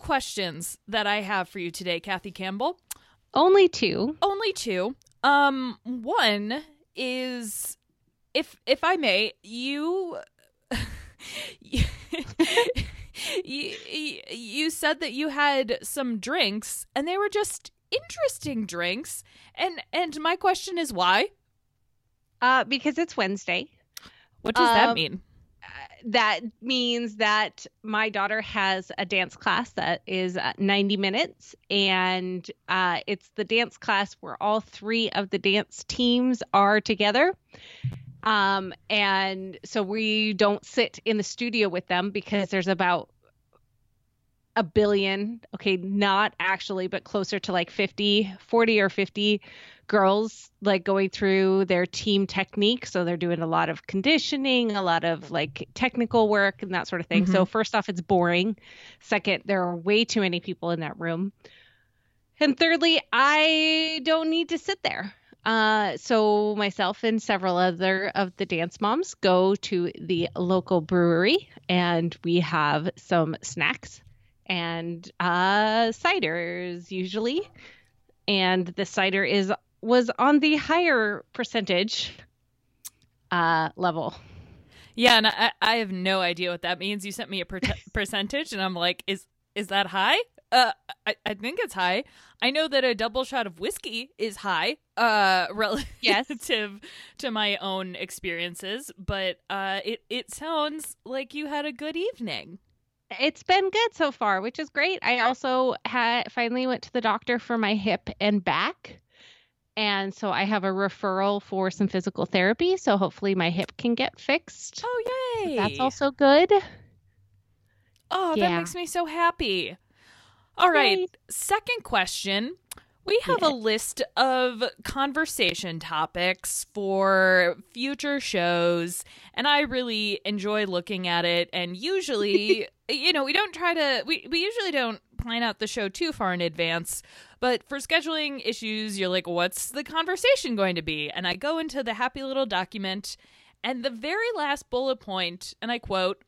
questions that I have for you today, Kathy Campbell. Only two. Only two. One is, if I may, you you said that you had some drinks and they were just interesting drinks, and my question is why? Because it's Wednesday. What does that mean? That means that my daughter has a dance class that is 90 minutes, and it's the dance class where all three of the dance teams are together. And so we don't sit in the studio with them because there's about a billion, okay, not actually, but closer to like 40 or 50 girls like going through their team technique. So they're doing a lot of conditioning, a lot of like technical work and that sort of thing. Mm-hmm. So first off, it's boring. Second, there are way too many people in that room. And thirdly, I don't need to sit there. So myself and several other of the dance moms go to the local brewery and we have some snacks and ciders usually. And the cider was on the higher percentage level. Yeah, and I have no idea what that means. You sent me a percentage, and I'm like, is that high? I think it's high. I know that a double shot of whiskey is high, relative to my own experiences, but it sounds like you had a good evening. It's been good so far, which is great. I also finally went to the doctor for my hip and back. And so I have a referral for some physical therapy. So hopefully my hip can get fixed. Oh, yay. That's also good. Oh, yeah. That makes me so happy. All right. Second question. We have a list of conversation topics for future shows, and I really enjoy looking at it. And usually, we don't we usually don't plan out the show too far in advance. But for scheduling issues, you're like, what's the conversation going to be? And I go into the happy little document, and the very last bullet point, and I quote,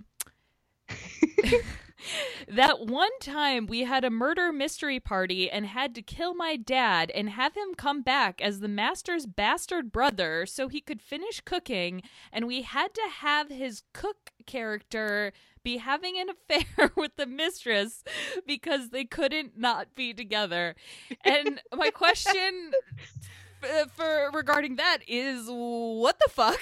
that one time we had a murder mystery party and had to kill my dad and have him come back as the master's bastard brother so he could finish cooking, and we had to have his cook character be having an affair with the mistress because they couldn't not be together. And my question regarding that is, what the fuck?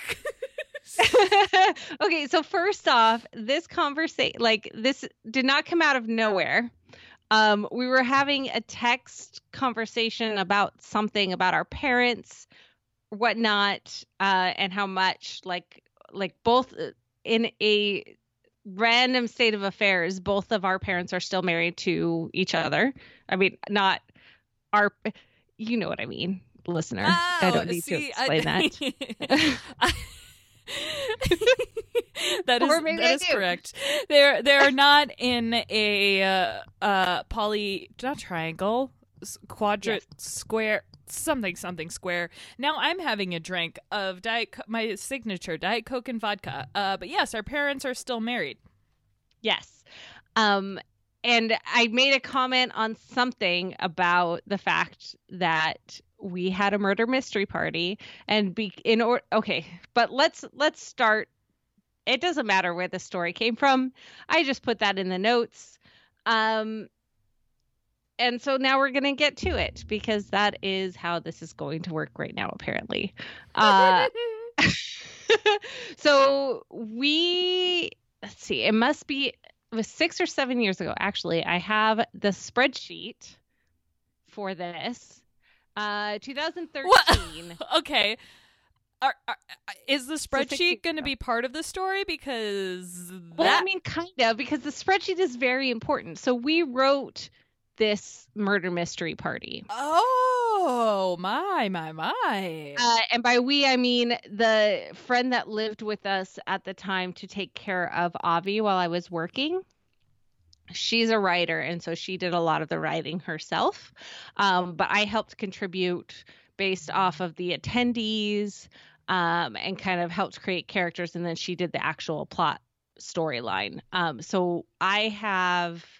Okay, so first off, this conversation, this did not come out of nowhere. We were having a text conversation about something about our parents, whatnot, and how much, like both in a random state of affairs, both of our parents are still married to each other. I mean, not our, you know what I mean, listener. I don't need to explain that. That is correct. They're not in a not triangle, quadrant, square, something square. Now I'm having a drink of my signature Diet Coke and vodka. But yes, our parents are still married. Yes. And I made a comment on something about the fact that we had a murder mystery party, and but let's start. It doesn't matter where the story came from. I just put that in the notes. And so now we're going to get to it because that is how this is going to work right now, apparently. So let's see, it was 6 or 7 years ago. Actually, I have the spreadsheet for this. 2013. What? Okay. Is the spreadsheet going to be part of the story? Because I mean, kind of, because the spreadsheet is very important. So we wrote this murder mystery party. Oh, my. And by we, I mean the friend that lived with us at the time to take care of Avi while I was working. She's a writer, and so she did a lot of the writing herself. But I helped contribute based off of the attendees, and kind of helped create characters, and then she did the actual plot storyline. So I have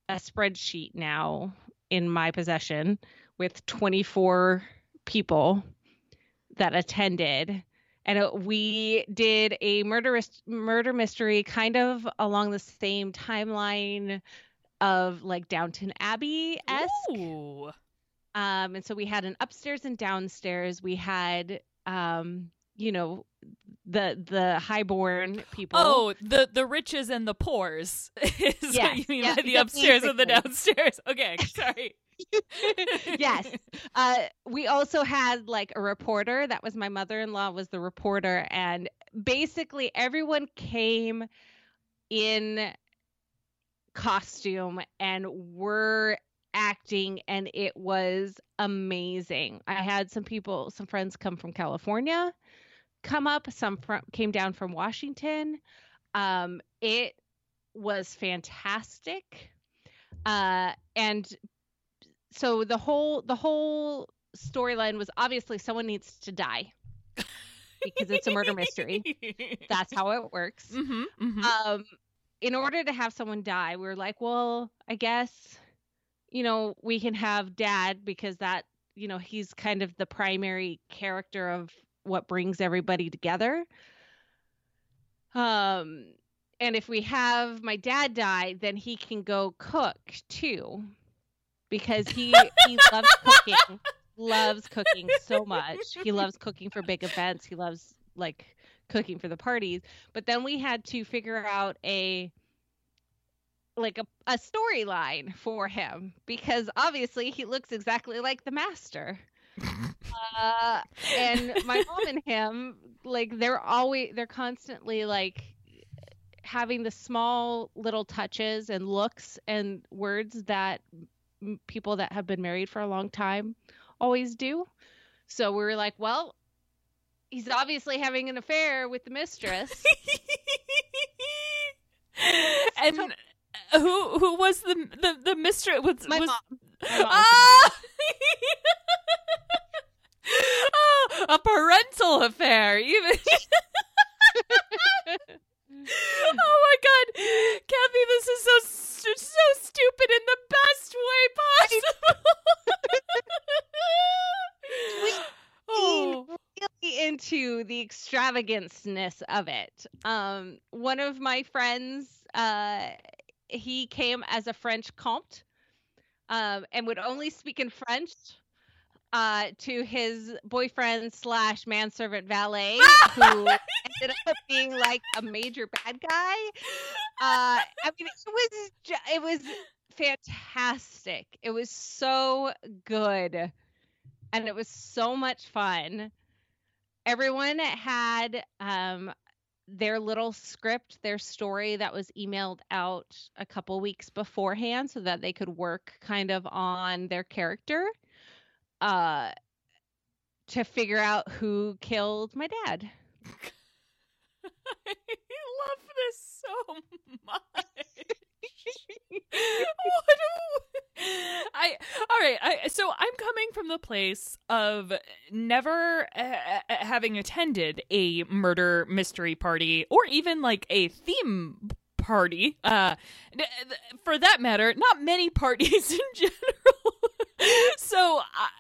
a spreadsheet now in my possession with 24 people that attended. And we did a murder mystery kind of along the same timeline of like Downton Abbey-esque. Ooh. And so we had an upstairs and downstairs. We had, you know, the highborn people. Oh, the riches and the poors is what you mean by the upstairs and the downstairs. Okay, sorry. Yes. We also had like a reporter. That was my mother-in-law was the reporter. And basically everyone came in costume and were acting, and it was amazing. I had some friends come from California come up, came down from Washington. It was fantastic. And so the whole storyline was obviously someone needs to die because it's a murder mystery. That's how it works. Mm-hmm, mm-hmm. In order to have someone die, we were like, well, I guess, you know, we can have Dad because that, you know, he's kind of the primary character of what brings everybody together. And if we have my dad die, then he can go cook too, because he loves cooking so much. He loves cooking for big events. He loves like cooking for the parties. But then we had to figure out a storyline for him, because obviously he looks exactly like the master. And my mom and him, like, they're constantly like having the small little touches and looks and words that people that have been married for a long time always do. So we were like, well, he's obviously having an affair with the mistress. And who was the mistress? My mom. Oh, a parental affair, even. Oh my God, Kathy, this is so stupid in the best way possible. Oh. Really into the extravaganceness of it. One of my friends, he came as a French comte, and would only speak in French to his boyfriend / manservant valet, who ended up being like a major bad guy. I mean, it was fantastic. It was so good, and it was so much fun. Everyone had their little script, their story that was emailed out a couple weeks beforehand so that they could work kind of on their character to figure out who killed my dad. I love this so much. All right. So I'm coming from the place of never having attended a murder mystery party or even like a theme party. For that matter, not many parties in general. So,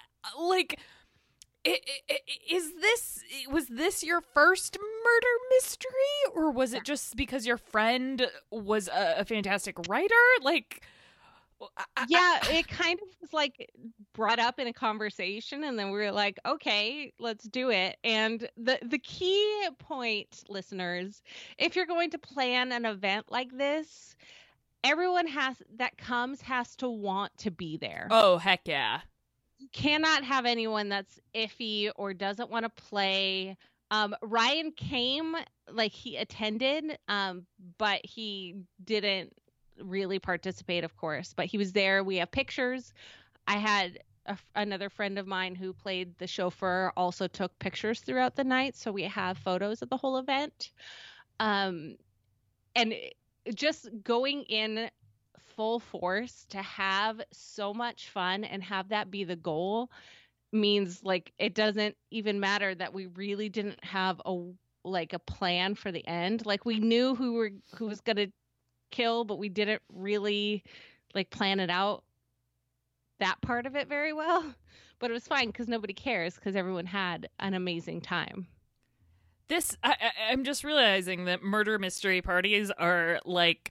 was this your first murder mystery, or was it just because your friend was a fantastic writer? Like, yeah, it kind of was like brought up in a conversation, and then we were like, okay, let's do it. And the key point, listeners, if you're going to plan an event like this, everyone has to want to be there. Oh, heck yeah. You cannot have anyone that's iffy or doesn't want to play. Ryan came, like, he attended, but he didn't really participate, of course, but he was there. We have pictures. I had another friend of mine who played the chauffeur also took pictures throughout the night, so we have photos of the whole event. And just going in full force to have so much fun and have that be the goal means, like, it doesn't even matter that we really didn't have a plan for the end. Like, we knew who was gonna kill, but we didn't really like plan it out, that part of it very well. But it was fine because nobody cares because everyone had an amazing time. I'm just realizing that murder mystery parties are like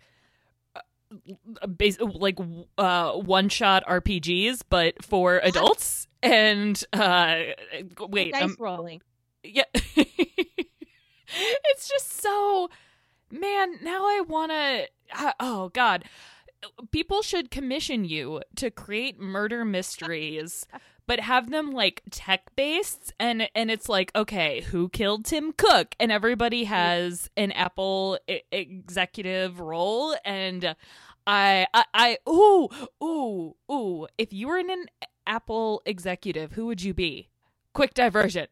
one-shot RPGs, but for adults. And wait, dice rolling. Yeah, it's just so, man. Now I want to. Oh God, people should commission you to create murder mysteries. But have them like tech based, and it's like, okay, who killed Tim Cook? And everybody has an Apple executive role, and if you were an Apple executive, who would you be? Quick diversion.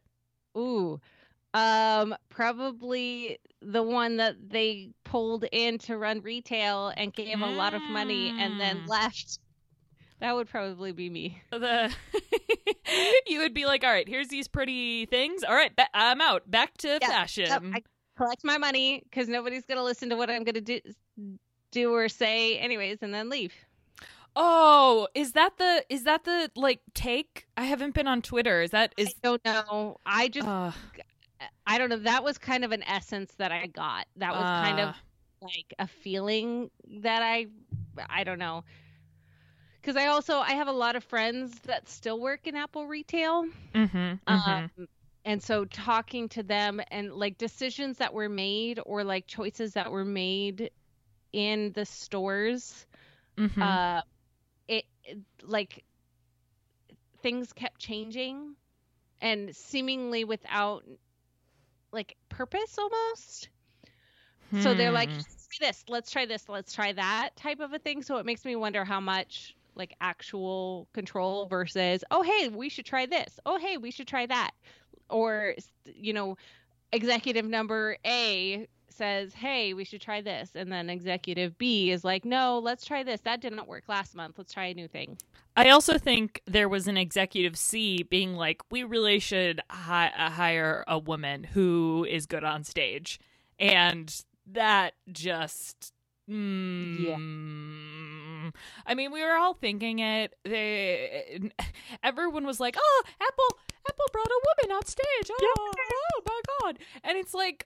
Probably the one that they pulled in to run retail and gave a lot of money and then left. That would probably be me. You would be like, all right, here's these pretty things. All right, I'm out. Back to fashion. Yep, I collect my money because nobody's going to listen to what I'm going to do or say anyways, and then leave. Oh, is that the like take? I haven't been on Twitter. I don't know. I don't know. That was kind of an essence that I got. That was kind of like a feeling that I don't know. Because I have a lot of friends that still work in Apple retail. And so talking to them and like decisions that were made or like choices that were made in the stores, it like things kept changing and seemingly without like purpose almost. So they're like, let's try this, let's try that type of a thing. So it makes me wonder how much like actual control versus, oh, hey, we should try this. Oh, hey, we should try that. Or, executive number A says, hey, we should try this. And then executive B is like, no, let's try this. That didn't work last month. Let's try a new thing. I also think there was an executive C being like, we really should hire a woman who is good on stage. And that just... Yeah. I mean, we were all thinking it. Everyone was like, "Oh, Apple brought a woman on stage. Oh my God!" And it's like,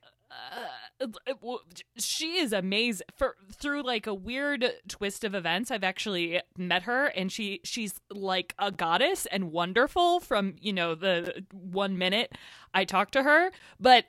she is amazing. Through like a weird twist of events, I've actually met her, and she's like a goddess and wonderful from the 1 minute I talked to her. But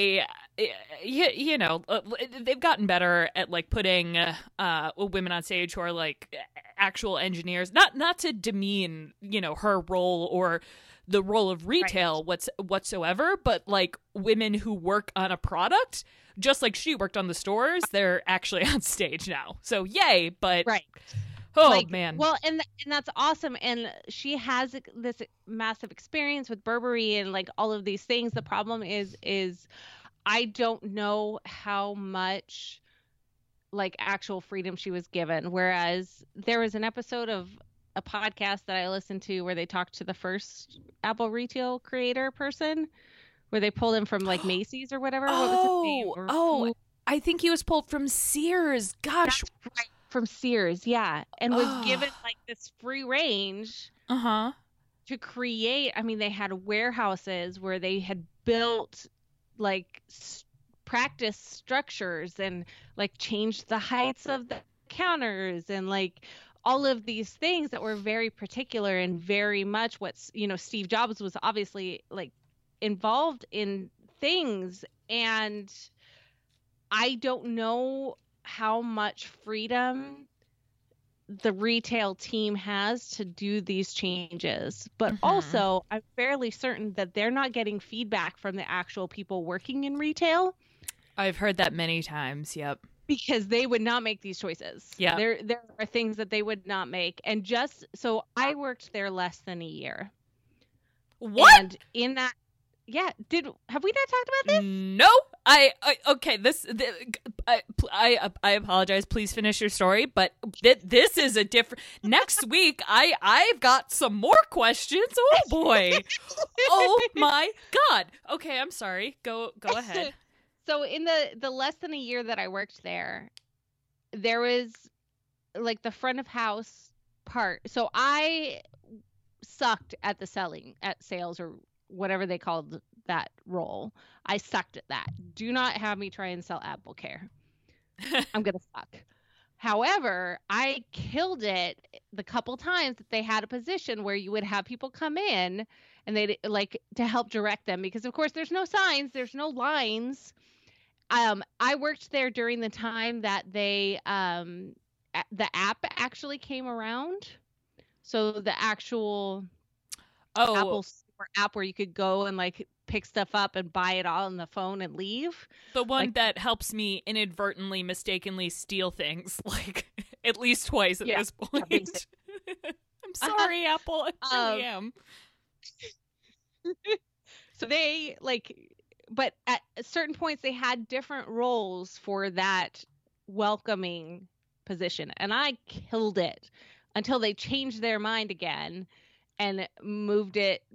they've gotten better at like putting women on stage who are like actual engineers, not to demean her role or the role of retail whatsoever, but like women who work on a product, just like she worked on the stores, they're actually on stage now. So yay, but man. Well, and that's awesome. And she has this massive experience with Burberry and like all of these things. The problem is I don't know how much like actual freedom she was given. Whereas there was an episode of a podcast that I listened to where they talked to the first Apple retail creator person, where they pulled him from like Macy's or whatever. What was his name? I think he was pulled from Sears. Gosh. That's right. From Sears, yeah. And was given like this free range to create. I mean, they had warehouses where they had built like practice structures and like changed the heights of the counters and like all of these things that were very particular and very much what's, Steve Jobs was obviously like involved in things. And I don't know how much freedom the retail team has to do these changes, but also I'm fairly certain that they're not getting feedback from the actual people working in retail. I've heard that many times. Yep. Because they would not make these choices. Yeah. There are things that they would not make. And just so I worked there less than a year. What? And in that, have we not talked about this? No. Okay. I apologize. Please finish your story. But this is a different. Next week, I've got some more questions. Oh boy. Oh my God. Okay. I'm sorry. Go ahead. So in the less than a year that I worked there was like the front of house part. So I sucked at the sales or whatever they called that role. I sucked at that. Do not have me try and sell Apple Care. I'm going to suck. However, I killed it the couple times that they had a position where you would have people come in and they'd like to help direct them, because of course there's no signs, there's no lines. I worked there during the time that the app actually came around. So the actual Apple Store app where you could go and like pick stuff up and buy it all on the phone and leave. The one that helps me inadvertently, mistakenly steal things, like at least twice at this point. I'm sorry, Apple. I really am. So they but at certain points they had different roles for that welcoming position, and I killed it until they changed their mind again and removed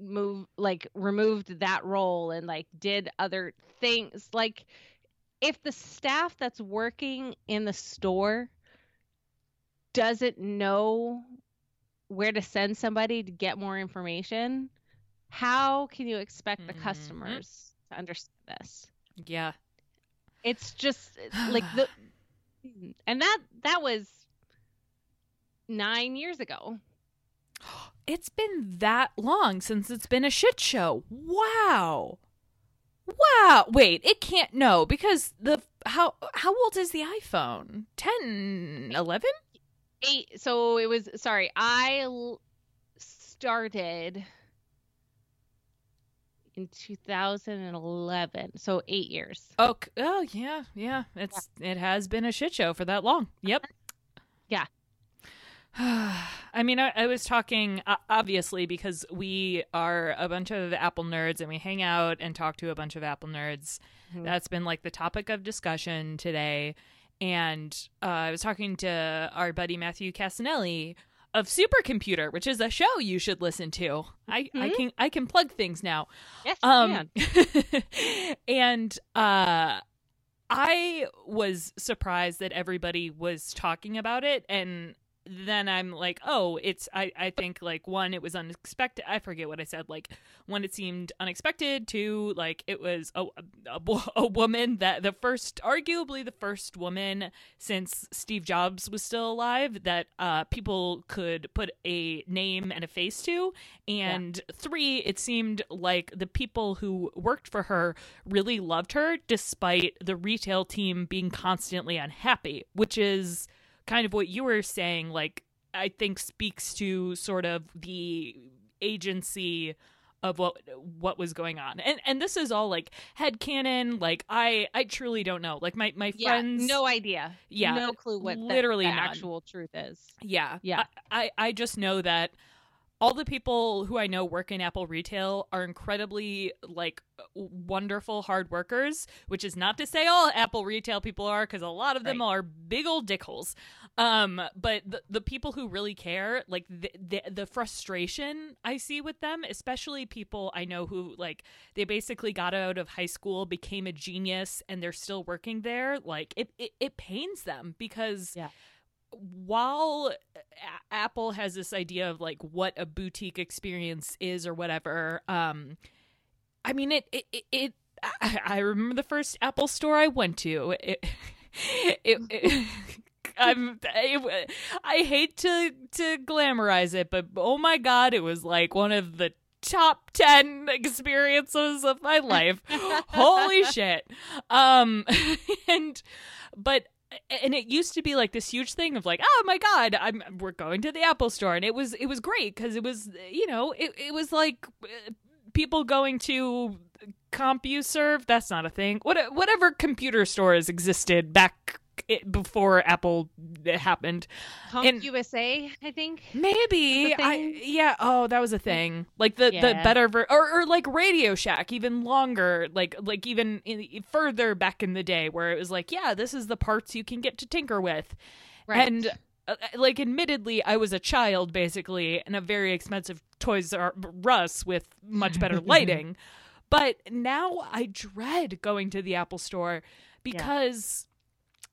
that role and like did other things. Like if the staff that's working in the store doesn't know where to send somebody to get more information, how can you expect the customers to understand this? Yeah. It's just like and that was 9 years ago. It's been that long since it's been a shit show. Wow. Wait, it can't. No, because how old is the iPhone? 10, 11? 8. So it was, sorry, I started in 2011. So 8 years. Oh yeah. It has been a shit show for that long. Yep. Yeah. I mean, I was talking, obviously, because we are a bunch of Apple nerds and we hang out and talk to a bunch of Apple nerds. Mm-hmm. That's been like the topic of discussion today. And I was talking to our buddy Matthew Casanelli of Supercomputer, which is a show you should listen to. Mm-hmm. I can plug things now. Yes, you can. And I was surprised that everybody was talking about it, and then I'm like, oh, I think, like, one, it was unexpected. I forget what I said. Like, one, it seemed unexpected. Two, like, it was a woman that arguably the first woman since Steve Jobs was still alive that people could put a name and a face to. And three, it seemed like the people who worked for her really loved her despite the retail team being constantly unhappy, which is kind of what you were saying, like, I think speaks to sort of the agency of what was going on. And this is all like headcanon. Like, I truly don't know. Like my friends, no idea. Yeah. No clue what literally the actual truth is. Yeah. Yeah. I just know that all the people who I know work in Apple retail are incredibly, like, wonderful hard workers, which is not to say all Apple retail people are, because a lot of them are big old dickholes. But the people who really care, like, the frustration I see with them, especially people I know who, like, they basically got out of high school, became a genius, and they're still working there. Like, it pains them because... Yeah. While Apple has this idea of like what a boutique experience is or whatever, I mean I remember the first Apple store I went to. I hate to glamorize it, but oh my God, it was like one of the top 10 experiences of my life. Holy shit. And it used to be like this huge thing of like, oh my God, we're going to the Apple store. And it was great because it was, you know, it was like people going to CompuServe. That's not a thing. Whatever computer stores existed back before Apple happened. CompUSA, I think. Maybe. Oh, that was a thing. Like the better or like Radio Shack, even longer, like even further back in the day, where it was like, yeah, this is the parts you can get to tinker with. Right. And like, admittedly, I was a child basically in a very expensive Toys R Us with much better lighting. But now I dread going to the Apple store because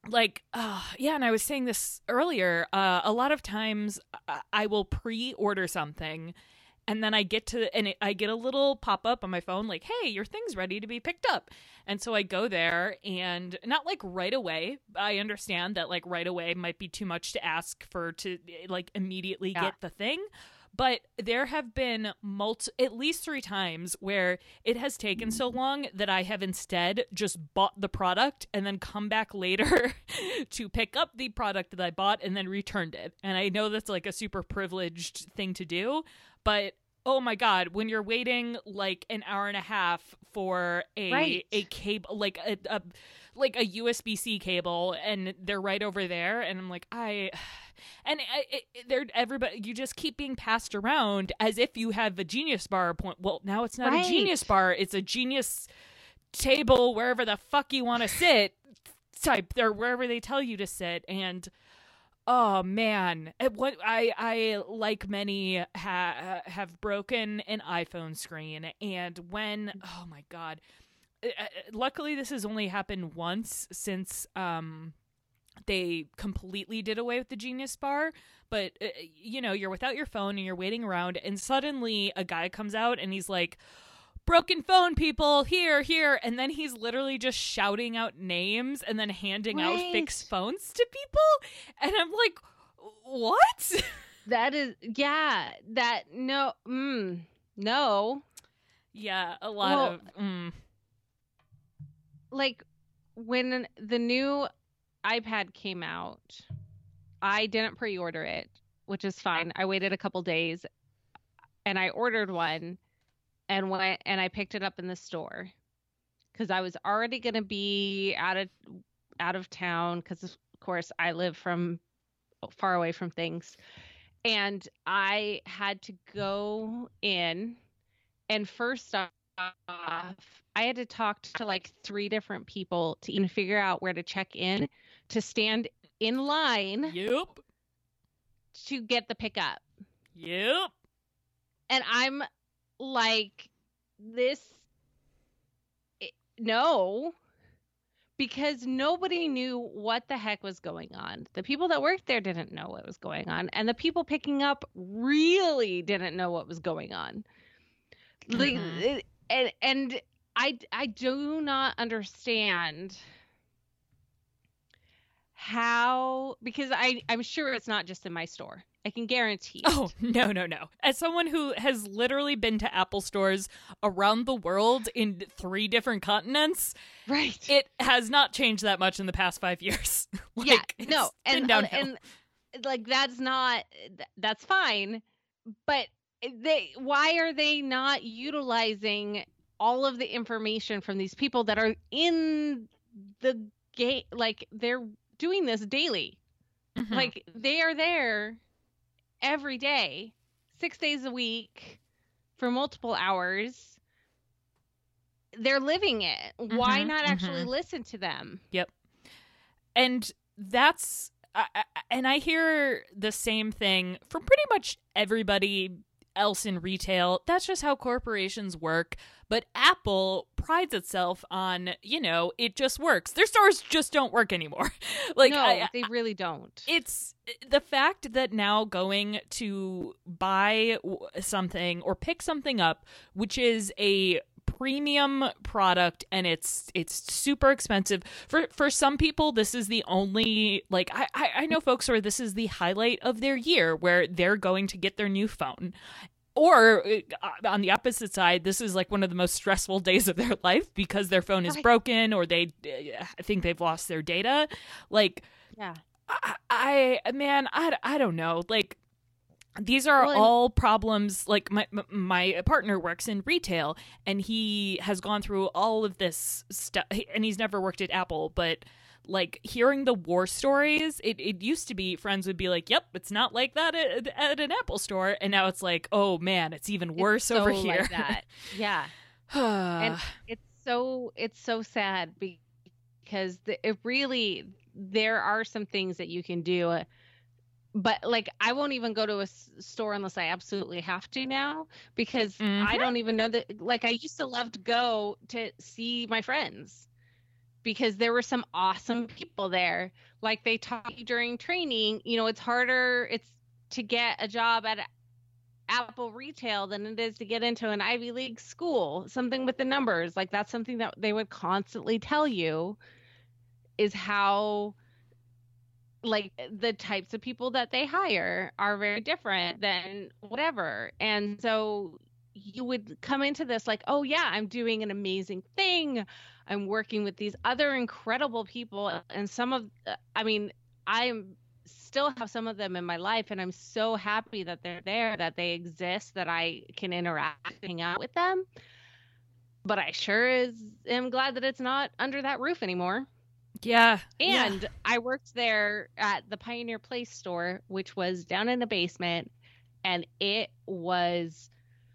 like, yeah, and I was saying this earlier, a lot of times I will pre-order something, and then I get to, and I get a little pop-up on my phone like, hey, your thing's ready to be picked up. And so I go there, and not like right away. I understand that like right away might be too much to ask for to like immediately get the thing. But there have been at least 3 times where it has taken so long that I have instead just bought the product and then come back later to pick up the product that I bought and then returned it. And I know that's like a super privileged thing to do, but oh my God, when you're waiting like an hour and a half for a cable, like a USB-C cable, and they're right over there, and I'm like, they're everybody. You just keep being passed around as if you have a Genius Bar point. Well, now it's not a Genius Bar; it's a Genius table, wherever the fuck you want to sit, type or wherever they tell you to sit, and. Oh man, what I like many have broken an iPhone screen, and when oh my God, luckily this has only happened once since they completely did away with the Genius Bar. But you know, you're without your phone and you're waiting around, and suddenly a guy comes out and he's like, broken phone, people, here, and then he's literally just shouting out names and then handing out fixed phones to people, and I'm like, what? That is, yeah, that, no, no. Yeah, a lot of, Like, when the new iPad came out, I didn't pre-order it, which is fine. I waited a couple days, and I ordered one, and I picked it up in the store because I was already going to be out of town because, of course, I live far away from things. And I had to go in, and first off, I had to talk to like 3 different people to even figure out where to check in, to stand in line. Yep. To get the pickup. Yep. And I'm like, no, because nobody knew what the heck was going on. The people that worked there didn't know what was going on, and the people picking up really didn't know what was going on. Like, and I do not understand how, because I'm sure it's not just in my store. I can guarantee it. Oh, no. As someone who has literally been to Apple stores around the world in 3 different continents, right, it has not changed that much in the past 5 years. Like, yeah, no, and like that's fine, but why are they not utilizing all of the information from these people that are in the game? Like, they're doing this daily. Mm-hmm. Like, they are there every day, 6 days a week, for multiple hours. They're living it. Mm-hmm, why not actually listen to them? Yep. And that's, and I hear the same thing from pretty much everybody else in retail. That's just how corporations work. But Apple prides itself on, it just works. Their stores just don't work anymore. Like, no, they really don't. It's the fact that now going to buy something or pick something up, which is a premium product, and it's super expensive. For some people, this is the only, like, I know folks where this is the highlight of their year, where they're going to get their new phone. Or on the opposite side, this is like one of the most stressful days of their life because their phone is broken, or they think they've lost their data. Like, yeah, I don't know. Like, these are all problems. Like, my partner works in retail, and he has gone through all of this stuff, and he's never worked at Apple, but like, hearing the war stories, it used to be friends would be like, yep, it's not like that at an Apple store, and now it's like, oh man, it's even worse over here. Like that. Yeah. And it's so sad because there are some things that you can do, but like, I won't even go to a store unless I absolutely have to now, because I don't even know that. Like, I used to love to go to see my friends, because there were some awesome people there. Like they taught you during training, it's harder to get a job at Apple retail than it is to get into an Ivy League school. Something with the numbers, like that's something that they would constantly tell you, is how like the types of people that they hire are very different than whatever. And so you would come into this like, oh yeah, I'm doing an amazing thing. I'm working with these other incredible people. And I still have some of them in my life, and I'm so happy that they're there, that they exist, that I can interact, hang out with them. But I sure am glad that it's not under that roof anymore. Yeah. And I worked there at the Pioneer Place store, which was down in the basement, and it was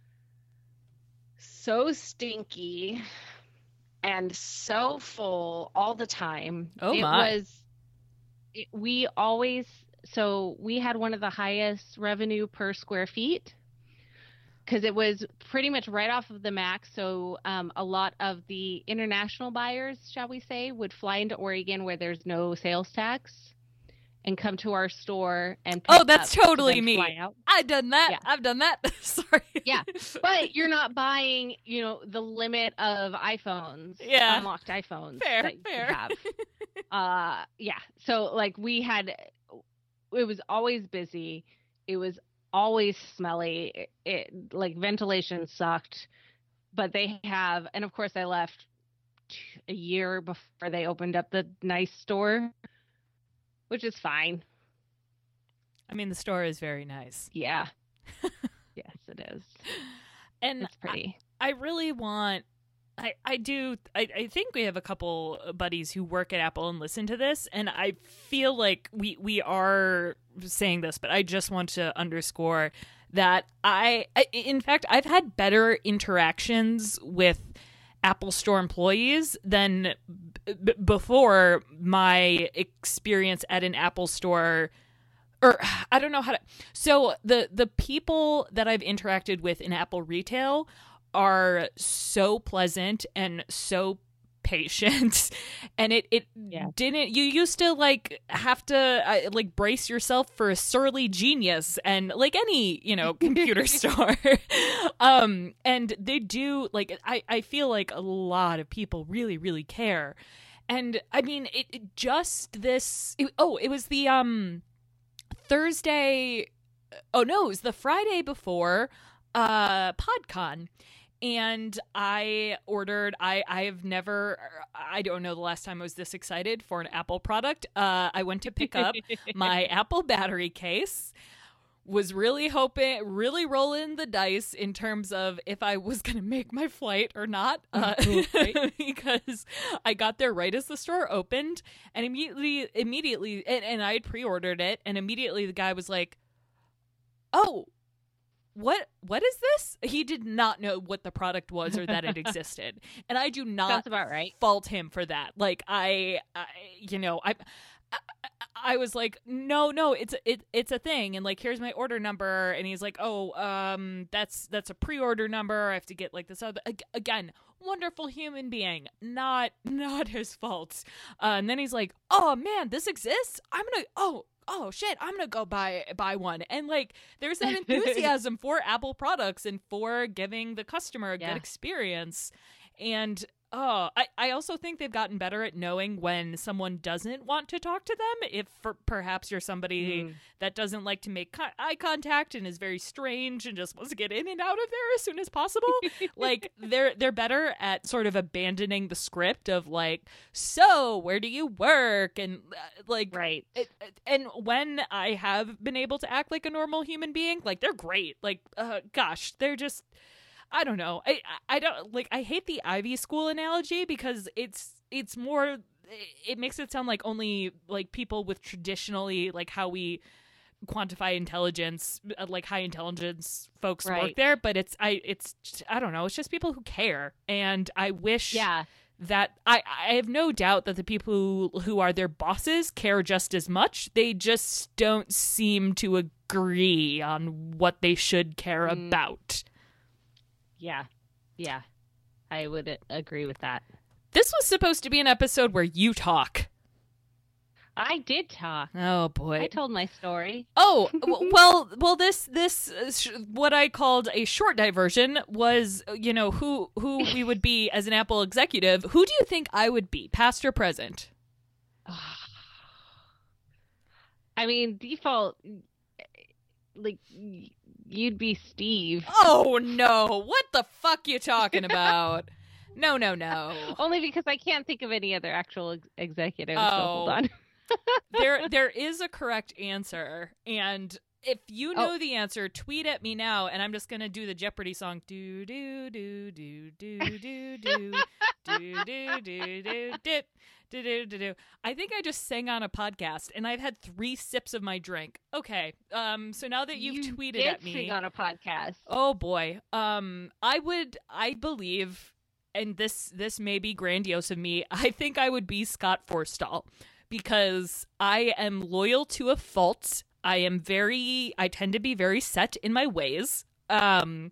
so stinky and so full all the time. Oh my. We had one of the highest revenue per square feet, because it was pretty much right off of the max. So a lot of the international buyers, shall we say, would fly into Oregon where there's no sales tax and come to our store and pick that's up totally me. I've done that. Yeah. I've done that. Sorry. Yeah. But you're not buying, the limit of iPhones, unlocked iPhones that you have. Yeah. So like it was always busy. It was always smelly. It like ventilation sucked. But they have, and of course I left a year before they opened up the nice store, which is fine. I mean, the store is very nice. Yeah. Yes, it is. And it's pretty. I really want, I think we have a couple buddies who work at Apple and listen to this, and I feel like we are saying this, but I just want to underscore that in fact, I've had better interactions with Apple Store employees than before my experience at an Apple Store. Or I don't know how to. So the people that I've interacted with in Apple retail are so pleasant and so patient, and it didn't. You used to like have to like brace yourself for a surly genius, and like any computer store, and they do like I feel like a lot of people really really care, and I mean it was the Thursday. Oh no, it was the Friday before PodCon. And I ordered, I don't know the last time I was this excited for an Apple product. I went to pick up my Apple battery case, was really rolling the dice in terms of if I was going to make my flight or not, because I got there right as the store opened, and immediately, and I had pre-ordered it, and immediately the guy was like, oh, what is this? He did not know what the product was or that it existed. And I do not Sounds about right. fault him for that. Like I was like, no, it's a thing, and like here's my order number, and he's like, oh, that's a pre-order number. I have to get like this other again. Wonderful human being, not his fault. And then he's like, oh man, this exists. Oh shit, I'm gonna go buy one. And like there's that enthusiasm for Apple products and for giving the customer a good experience. And I also think they've gotten better at knowing when someone doesn't want to talk to them. If perhaps you're somebody that doesn't like to make eye contact and is very strange and just wants to get in and out of there as soon as possible, like they're better at sort of abandoning the script of like, so where do you work, and like right. And when I have been able to act like a normal human being, like they're great. Like gosh, they're just. I don't know. I don't like. I hate the Ivy School analogy because it's more. It makes it sound like only like people with traditionally like how we quantify intelligence, like high intelligence folks work there. But I don't know. It's just people who care, and I wish that I have no doubt that the people who are their bosses care just as much. They just don't seem to agree on what they should care about. Yeah, I would agree with that. This was supposed to be an episode where you talk. I did talk. Oh boy. I told my story. Oh, well this what I called a short diversion was, who we would be as an Apple executive. Who do you think I would be, past or present? I mean, default, like, you'd be Steve. Oh no. What the fuck you talking about? No. Only because I can't think of any other actual executives. Oh. So hold on. there is a correct answer, and if you know the answer, tweet at me now, and I'm just gonna do the Jeopardy song. Do do do do do do do do do do do do do. I think I just sang on a podcast, and I've had 3 sips of my drink. Okay, so now that you've tweeted at me, sing on a podcast. Oh boy, I believe, and this may be grandiose of me, I think I would be Scott Forstall. Because I am loyal to a fault. I tend to be very set in my ways. And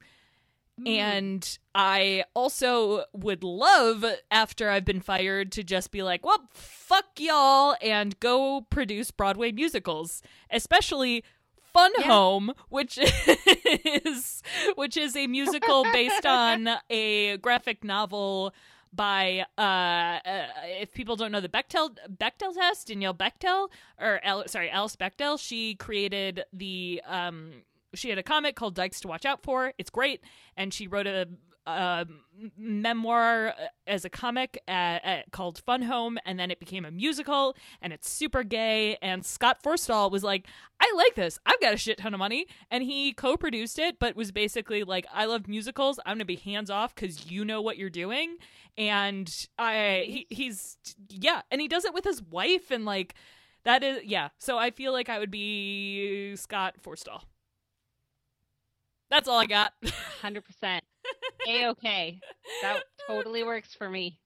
I also would love, after I've been fired, to just be like, well, fuck y'all, and go produce Broadway musicals. Especially Fun Home, which is a musical based on a graphic novel by if people don't know the Bechdel test, Danielle Bechdel, Alice Bechdel. She created she had a comic called Dykes to Watch Out For. It's great, and she wrote a memoir as a comic called Fun Home, and then it became a musical, and it's super gay. And Scott Forstall was like, I like this, I've got a shit ton of money, and he co-produced it, but was basically like, I love musicals, I'm gonna be hands off because you know what you're doing. And he's and he does it with his wife, and like that is so I feel like I would be Scott Forstall. That's all I got. 100%. A-okay. That totally works for me.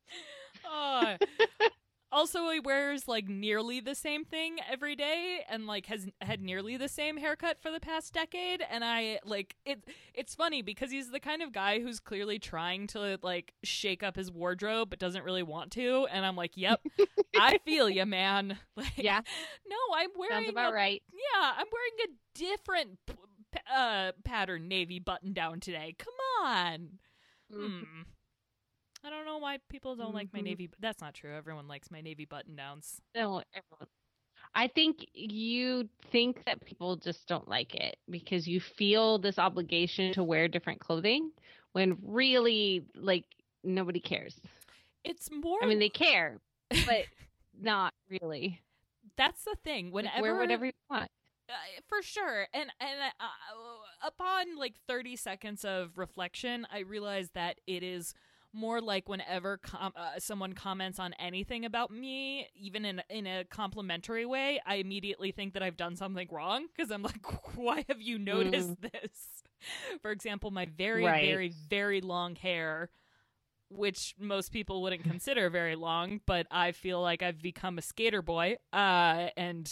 Also, he wears like nearly the same thing every day, and like has had nearly the same haircut for the past decade. And I like it. It's funny because he's the kind of guy who's clearly trying to like shake up his wardrobe, but doesn't really want to. And I'm like, yep, I feel you, man. Like, yeah. No, I'm wearing. Sounds about right. Yeah, I'm wearing a different pattern navy button down today. Come on. I don't know why people don't like my navy. That's not true. Everyone likes my navy button downs. No, everyone. I think you think that people just don't like it because you feel this obligation to wear different clothing when really, like, nobody cares. It's more. I mean, they care, but not really. That's the thing. Whenever wear whatever you want. For sure. And upon like 30 seconds of reflection, I realized that it is more like whenever someone comments on anything about me, even in a complimentary way, I immediately think that I've done something wrong because I'm like, why have you noticed this? For example, my very, very, very long hair, which most people wouldn't consider very long, but I feel like I've become a skater boy. And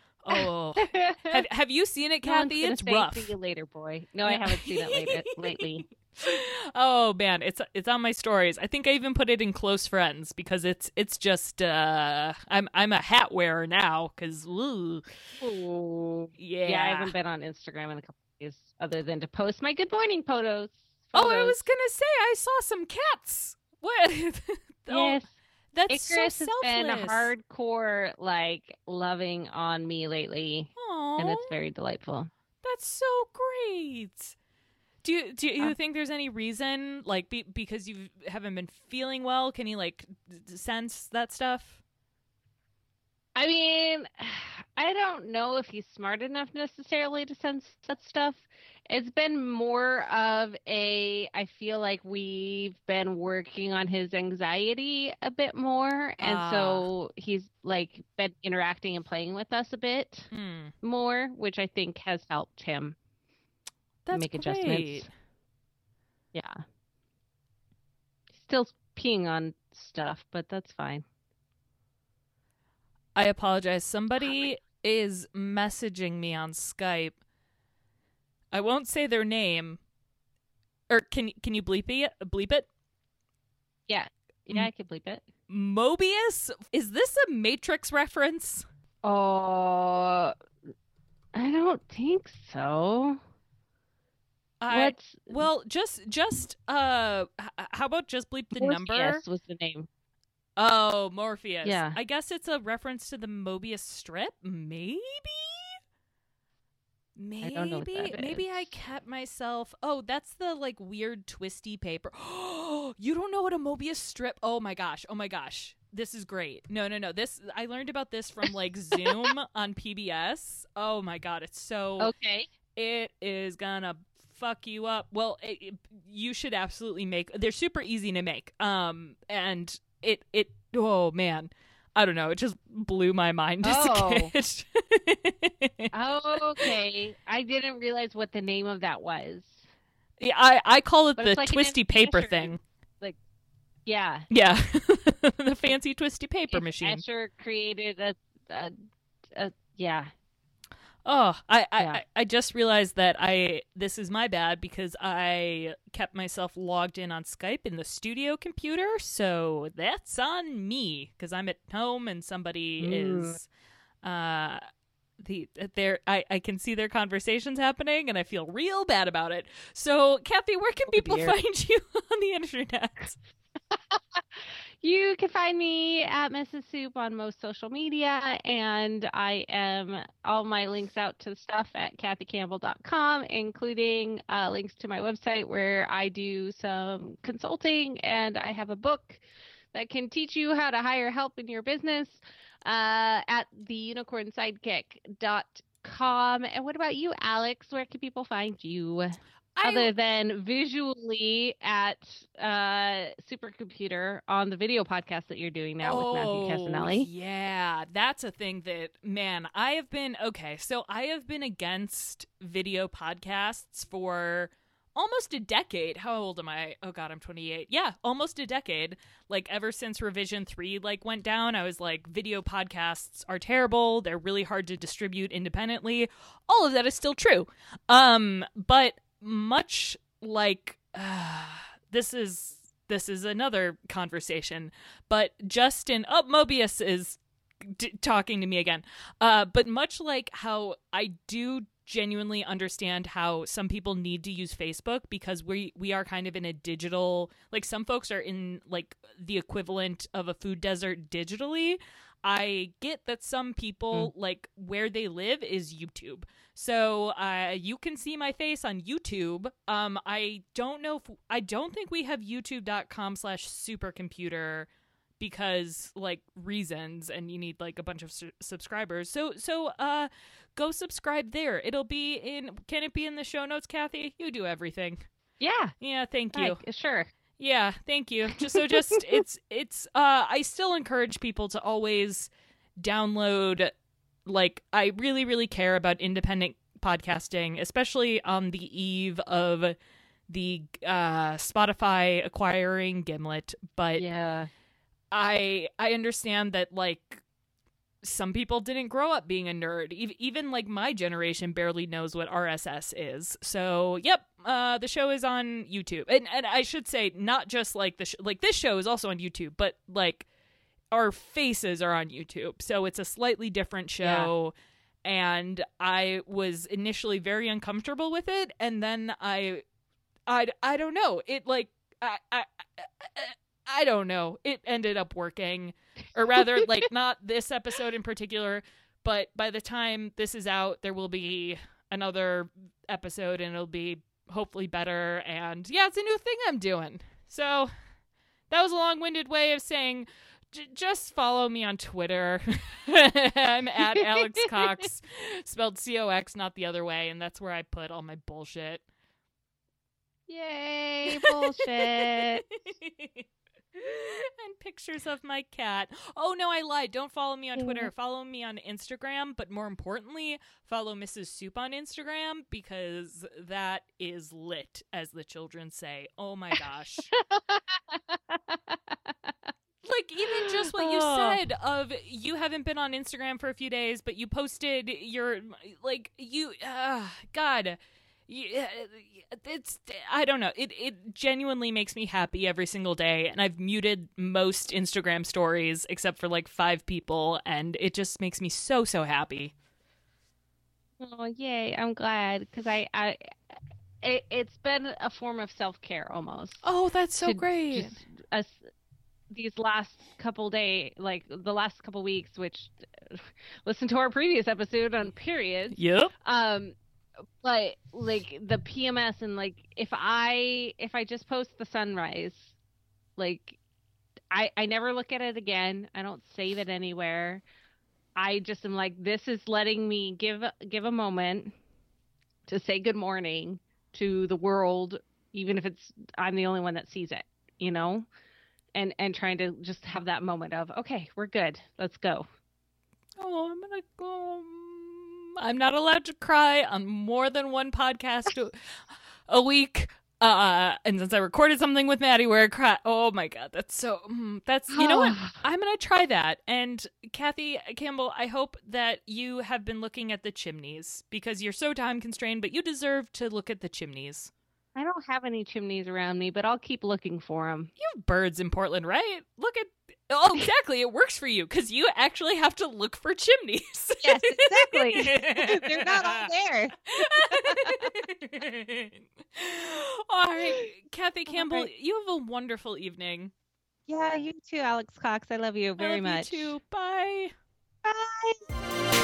have you seen it, Kathy? It's rough. See you later, boy. No, I haven't seen it lately. Oh man, it's on my stories. I think I even put it in close friends because it's just I'm a hat wearer now because yeah, I haven't been on Instagram in a couple of days other than to post my good morning photos. Oh, I was gonna say I saw some cats. What? Yes. That's Icarus so has selfless. been hardcore, like, loving on me lately. Aww. And it's very delightful. That's so great. Do you think there's any reason, like, because you haven't been feeling well? Can you, like, sense that stuff? I mean, I don't know if he's smart enough necessarily to sense that stuff. It's been more of I feel like we've been working on his anxiety a bit more. And so he's, like, been interacting and playing with us a bit more, which I think has helped him. Make adjustments. Yeah. Still peeing on stuff, but that's fine. I apologize. Somebody is messaging me on Skype. I won't say their name. Or can you bleep it? Yeah. Yeah, I can bleep it. Mobius? Is this a Matrix reference? Oh, I don't think so. Well, just how about just bleep the Morpheus number? Was the name. Oh, Morpheus. Yeah. I guess it's a reference to the Mobius strip, maybe? I don't know what that Maybe is. I kept myself. Oh, that's the like weird twisty paper. You don't know what a Mobius strip? Oh my gosh. This is great. No. This I learned about this from like Zoom on PBS. Oh my god, it's so Okay. It is gonna fuck you up. Well, you should absolutely make. They're super easy to make. And it. Oh man, I don't know. It just blew my mind as a kid. Oh, okay. I didn't realize what the name of that was. Yeah, I call it the like twisty paper thing. Like, yeah. Yeah. The fancy twisty paper machine. Escher created a yeah. Oh, I just realized that this is my bad because I kept myself logged in on Skype in the studio computer, so that's on me because I'm at home and somebody is I can see their conversations happening and I feel real bad about it. So, Kathy, where can people find you on the internet? You can find me at Mrs. Soup on most social media, and I am all my links out to stuff at kathycampbell.com, including links to my website where I do some consulting, and I have a book that can teach you how to hire help in your business at theunicornsidekick.com. And what about you, Alex? Where can people find you? Other than visually at Supercomputer on the video podcast that you're doing now with Matthew Casanelli. Yeah, that's a thing that, man, I have been against video podcasts for almost a decade. How old am I? Oh God, I'm 28. Yeah, almost a decade. Like ever since Revision 3 went down, I was like, video podcasts are terrible. They're really hard to distribute independently. All of that is still true. But much like this is another conversation, but Justin Mobius is talking to me again, but much like how I do genuinely understand how some people need to use Facebook because we are kind of in a digital, like some folks are in like the equivalent of a food desert digitally. I get that some people like where they live is YouTube. So you can see my face on YouTube. I don't think we have youtube.com/supercomputer because like reasons, and you need like a bunch of subscribers. So go subscribe there. It'll be can it be in the show notes, Kathy? You do everything. Yeah, thank you. Sure. Yeah, thank you. It's I still encourage people to always download, like, I really, really care about independent podcasting, especially on the eve of the Spotify acquiring Gimlet. But yeah, I understand that, like, some people didn't grow up being a nerd. Even like my generation barely knows what RSS is. So, yep, the show is on YouTube. And I should say, not just like this show is also on YouTube, but like our faces are on YouTube. So it's a slightly different show. Yeah. And I was initially very uncomfortable with it. And then I don't know. It like, I don't know. It ended up working. Or rather, like, not this episode in particular, but by the time this is out, there will be another episode and it'll be hopefully better. And yeah, it's a new thing I'm doing. So that was a long-winded way of saying, just follow me on Twitter. I'm at Alex Cox, spelled COX, not the other way. And that's where I put all my bullshit. Yay, bullshit. And pictures of my cat. Oh no, I lied. Don't follow me on Twitter. Follow me on Instagram, but more importantly, follow Mrs. Soup on Instagram because that is lit, as the children say. Oh my gosh. Like, even just what you said of you haven't been on Instagram for a few days, but you posted your, like, God, it's, I don't know. It genuinely makes me happy every single day. And I've muted most Instagram stories except for like 5 people. And it just makes me so, so happy. Oh, yay. I'm glad because it's been a form of self-care almost. Oh, that's so great. These last couple days, like the last couple weeks, which listen to our previous episode on periods. Yep. But like the PMS and like if I just post the sunrise, like I never look at it again. I don't save it anywhere. I just am like, this is letting me give a moment to say good morning to the world, even if I'm the only one that sees it, you know, and trying to just have that moment of, okay, we're good. Let's go. Oh, I'm going to go. I'm not allowed to cry on more than one podcast a week. And since I recorded something with Maddie where I cried, oh my God, you know what? I'm going to try that. And Kathy Campbell, I hope that you have been looking at the chimneys because you're so time constrained, but you deserve to look at the chimneys. I don't have any chimneys around me, but I'll keep looking for them. You have birds in Portland, right? Oh, exactly. It works for you because you actually have to look for chimneys. Yes, exactly. They're not all there. All right, Kathy Campbell, you have a wonderful evening. Yeah, you too, Alex Cox. I love you very much. You too. Bye. Bye.